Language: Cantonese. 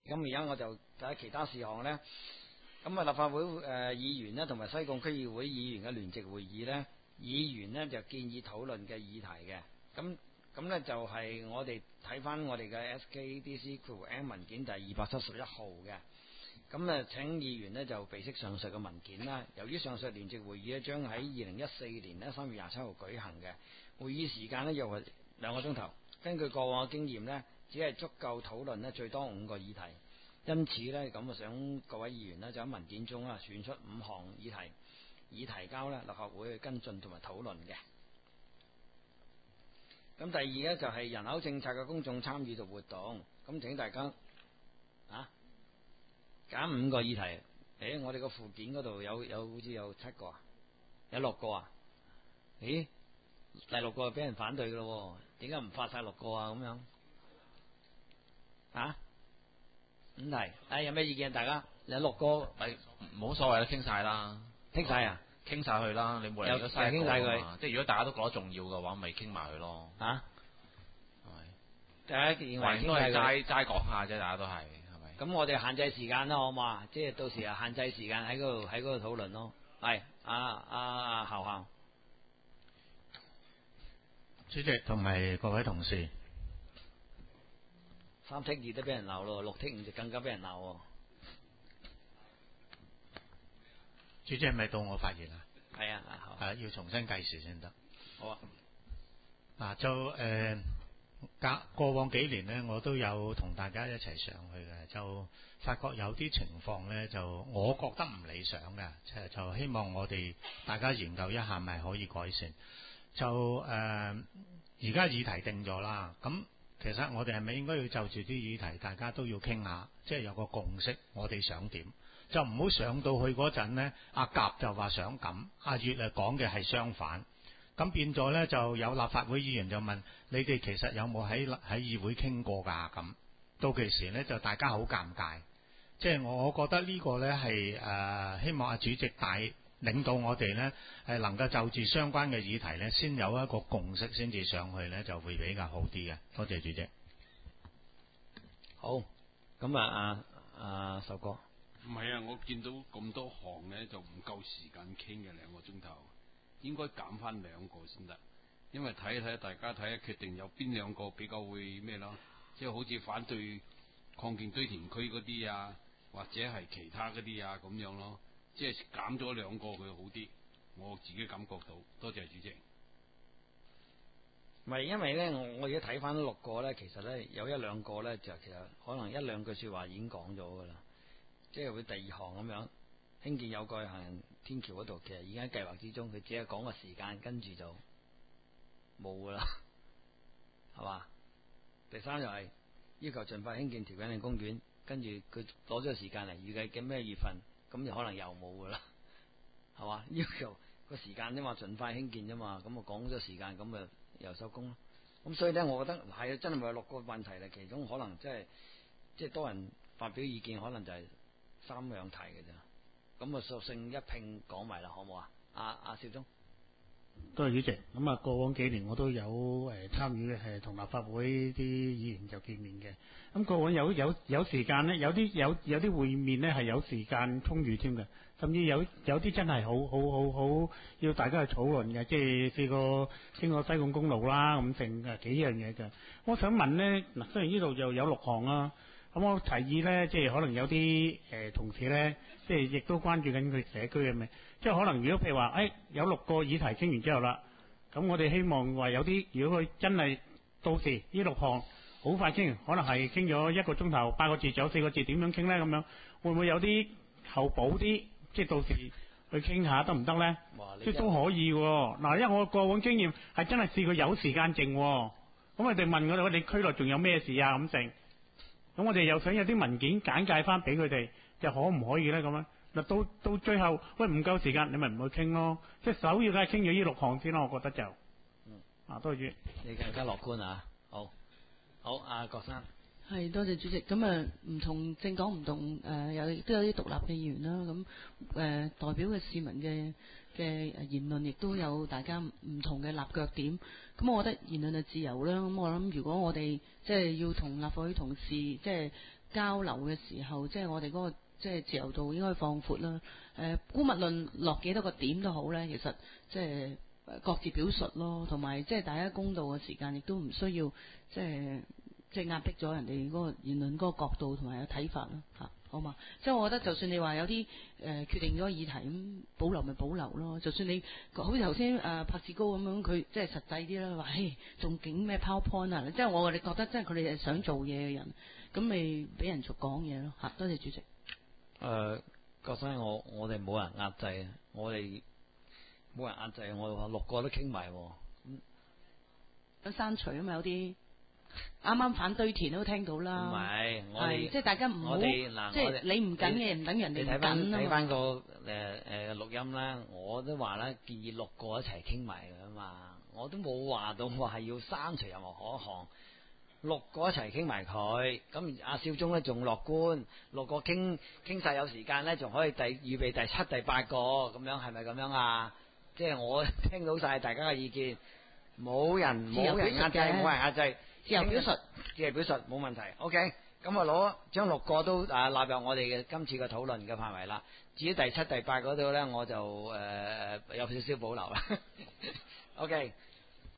咁而家我就睇下其他事項呢。咁立法會議員呢，同埋西貢區議會議員嘅聯席會議呢，議員呢就建議討論嘅議題嘅。咁呢就係我哋睇翻我哋嘅 SKDC-M 文件第271號嘅。咁請議員呢就備悉上述嘅文件啦。由於上述聯席會議呢將喺2014年呢3月27號舉行嘅，會議時間呢又係2個鐘頭。根據過往嘅經驗呢，只係足夠討論呢最多5個議題。因此呢，咁想各位議員呢就喺文件中選出5項議題，以提交呢立法會去跟進同埋討論嘅。咁第二呢，就係人口政策嘅公眾參與度活動。咁請大家揀5個議題。我哋個附件嗰度好似有7個啊，有6個啊。第6個俾人反對嘅咯，點解唔發晒6個啊？咁樣5題，有咩意見？大家有6個， 冇所謂啦，傾晒啦， 傾晒啊， 傾晒佢啦，你冇理由嘥傾晒佢。 即係如果大家都覺得重要嘅話，咪傾埋佢咯。係咪？ 大家認為都係齋講下啫，大家都係咪？ 咁我哋限制時間啦，好嘛？即係到時限制時間喺嗰度討論咯。係校校主席同埋各位同事 ，3剔2都俾人鬧咯，6剔5就更加俾人鬧。 主席係咪到我發言啊？ 係啊， 要重新計時先得。 好啊。 就過往幾年呢，我都有同大家一齊上去嘅，就發覺有啲情況呢，就我覺得唔理想嘅，就希望我哋大家研究一下，咪可以改善。就而家議題定咗啦，咁其實我哋係咪應該要就住啲議題，大家都要傾下，即係有個共識，我哋想點，就唔好上到去嗰陣呢，阿甲就話想咁，阿月講嘅係相反，咁變咗呢，就有立法會議員就問你哋其實有冇喺議會傾過㗎？咁到其時呢，就大家好尷尬，即係我覺得呢個呢係希望阿主席領導我哋呢，係能夠就住相關嘅議題呢，先有一個共識，先至上去呢，就會比較好啲嘅。多謝主席。 好，咁壽哥。 唔係啊，我見到咁多項呢，就唔夠時間傾嘅2個鐘頭，應該減翻2個先得。因為睇一睇，大家睇下決定有邊2個比較會咩咯？即係好似反對擴建堆填區嗰啲啊，或者係其他嗰啲啊咁樣咯。即係減咗2個佢好啲，我自己感覺到。多謝主席。 唔係，因為呢，我而家睇翻6個呢，其實呢，有1、2個呢，就其實可能1、2句說話已經講咗噶啦。即係會第2項咁樣興建有蓋行人天橋嗰度，其實已經喺計劃之中，佢只係講個時間，跟住就冇噶啦，係嘛？第3就係要求盡快興建調景嶺公園，跟住佢攞咗個時間嚟預計嘅咩月份。咁就可能又冇噶啦，係嘛？要求個時間啫嘛，盡快興建啫嘛，咁講咗時間，咁咪又收工咯。咁所以咧，我覺得係真係咪有6個問題咧？其中可能即係多人發表意見，可能就係3樣題嘅啫。咁索性一併講埋啦，好唔好啊？阿少忠。 多謝主席。咁過往幾年我都有參與同立法會啲議員就見面嘅。咁過往有時間呢，有啲會面呢係有時間充裕添嘅，甚至有啲真係好要大家去討論嘅，即係試過經過西貢公路啦，咁成幾樣嘢嘅。我想問呢，嗱，雖然呢度就有6項啦，咁我提議呢，即係可能有啲同事呢，即係亦都關注緊佢社區嘅咩？即係可能如果譬如話，有6個議題傾完之後啦，咁我哋希望話有啲，如果佢真係到時呢6項好快傾完，可能係傾咗1個鐘頭8個字，仲有4個字，點樣傾呢？咁樣會唔會有啲後補啲？即係到時去傾下得唔得呢？即係都可以喎。嗱，因為我過往經驗係真係試過有時間剩，咁佢哋問我哋區內仲有咩事啊咁剩，咁我哋又想有啲文件簡介翻俾佢哋，就可唔可以呢？咁樣？嗱，到最後，喂，唔夠時間，你咪唔去傾咯。即係首要梗係傾咗呢6項先咯，我覺得就，多謝。 你更加樂觀啊！好，阿郭生。 係，多謝主席。咁唔同政黨唔同亦都有啲獨立嘅議員啦。咁代表嘅市民嘅言論亦都有大家唔同嘅立腳點。咁我覺得言論係自由啦。咁我諗如果我哋即係要同立法會同事即係交流嘅時候，即係我哋嗰個即係自由度應該放闊啦。姑勿論落幾多個點都好咧，其實即係各自表述咯，同埋即係大家公道嘅時間，亦都唔需要即係壓迫咗人哋嗰個言論嗰個角度同埋有睇法咯嚇。好嘛？即係我覺得，就算你話有啲決定咗議題咁保留咪保留咯。就算你好似頭先柏志高咁樣，佢即係實際啲啦，話嘿仲勁咩 PowerPoint 啊！即係我哋覺得，即係佢哋係想做嘢嘅人，咁咪俾人做講嘢咯嚇。多謝主席。 郭生，我哋冇人壓制，我哋冇人壓制，我話6個都傾埋喎。 咁刪除啊嘛，有啲。啱啱反對田都聽到啦， 唔係我哋即係大家唔好，即係你唔緊嘅，唔等人哋緊啊嘛。 睇翻個錄音啦，我都話啦，建議6個一齊傾埋㗎嘛，我都冇話到我係要刪除任何可行，6個一齊傾埋佢。咁阿少忠咧仲樂觀，6個傾晒有時間咧，仲可以預備第7、第8個咁樣，係咪咁樣啊？即係我聽到晒大家嘅意見，冇人壓制，冇人壓制。自由表述冇問題。OK， 咁我將6個都納入我哋嘅今次嘅討論嘅範圍啦。至於第7、第8嗰度咧，我就有少少保留啦。OK。